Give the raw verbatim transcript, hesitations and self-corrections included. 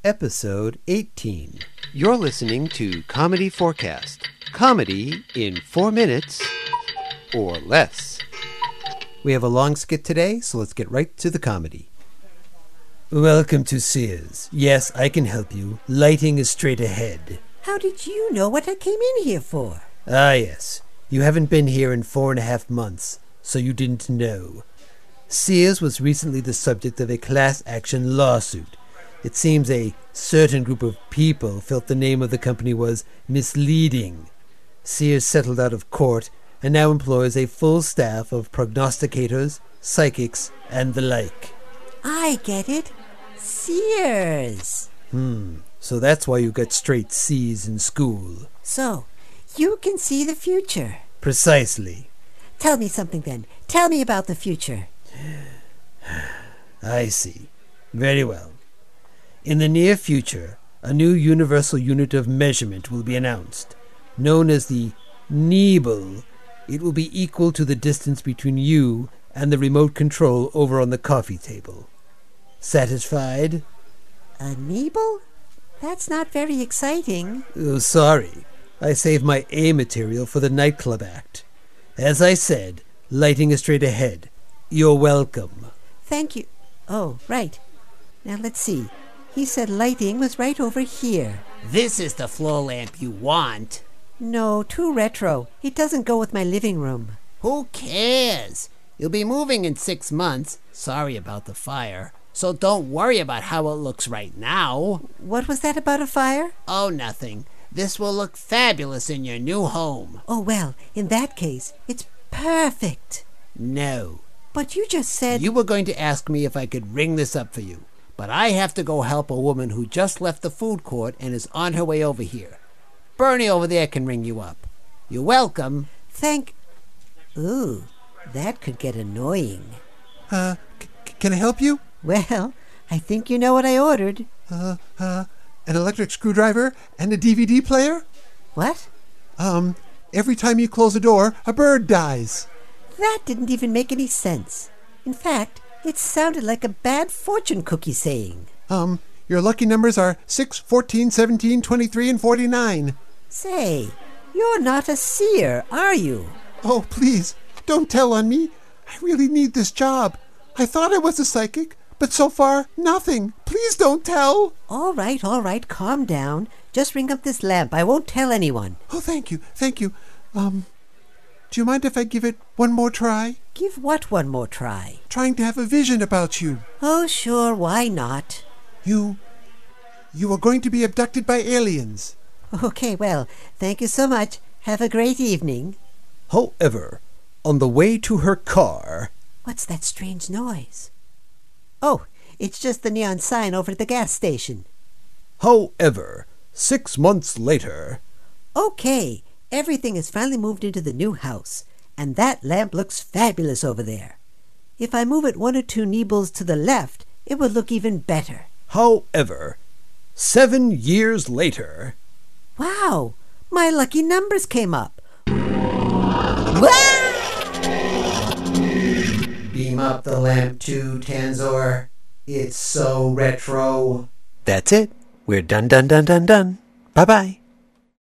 Episode eighteen. You're listening to Comedy Forecast. Comedy in four minutes or less. We have a long skit today, so let's get right to the comedy. Welcome to Sears. Yes, I can help you. Lighting is straight ahead. How did you know what I came in here for? Ah, yes. You haven't been here in four and a half months, so you didn't know. Sears was recently the subject of a class action lawsuit. It seems a certain group of people felt the name of the company was misleading. Sears settled out of court and now employs a full staff of prognosticators, psychics, and the like. I get it. Sears. Hmm, so that's why you got straight C's in school. So, you can see the future. Precisely. Tell me something then. Tell me about the future. I see. Very well. In the near future, a new universal unit of measurement will be announced. Known as the Neeble, it will be equal to the distance between you and the remote control over on the coffee table. Satisfied? A Neeble? That's not very exciting. Oh, sorry. I saved my A material for the nightclub act. As I said, lighting is straight ahead. You're welcome. Thank you. Oh, right. Now let's see. He said lighting was right over here. This is the floor lamp you want. No, too retro. It doesn't go with my living room. Who cares? You'll be moving in six months. Sorry about the fire. So don't worry about how it looks right now. What was that about a fire? Oh, nothing. This will look fabulous in your new home. Oh, well, in that case, it's perfect. No. But you just said... You were going to ask me if I could ring this up for you. But I have to go help a woman who just left the food court and is on her way over here. Bernie over there can ring you up. You're welcome. Thank... Ooh, that could get annoying. Uh, c- can I help you? Well, I think you know what I ordered. Uh, uh, an electric screwdriver and a D V D player? What? Um, every time you close a door, a bird dies. That didn't even make any sense. In fact, it sounded like a bad fortune cookie saying. Um, your lucky numbers are six, fourteen, seventeen, twenty-three, and forty-nine. Say, you're not a seer, are you? Oh, please, don't tell on me. I really need this job. I thought I was a psychic, but so far, nothing. Please don't tell. All right, all right, calm down. Just ring up this lamp. I won't tell anyone. Oh, thank you, thank you. Um, do you mind if I give it one more try? Give what one more try? Trying to have a vision about you. Oh, sure, why not? You... you are going to be abducted by aliens. Okay, well, thank you so much. Have a great evening. However, on the way to her car... What's that strange noise? Oh, it's just the neon sign over at the gas station. However, six months later... Okay, everything has finally moved into the new house, and that lamp looks fabulous over there. If I move it one or two Neebles to the left, it would look even better. However, seven years later... Wow, my lucky numbers came up. Beam up the lamp too, Tanzor. It's so retro. That's it. We're done, done, done, done, done. Bye-bye.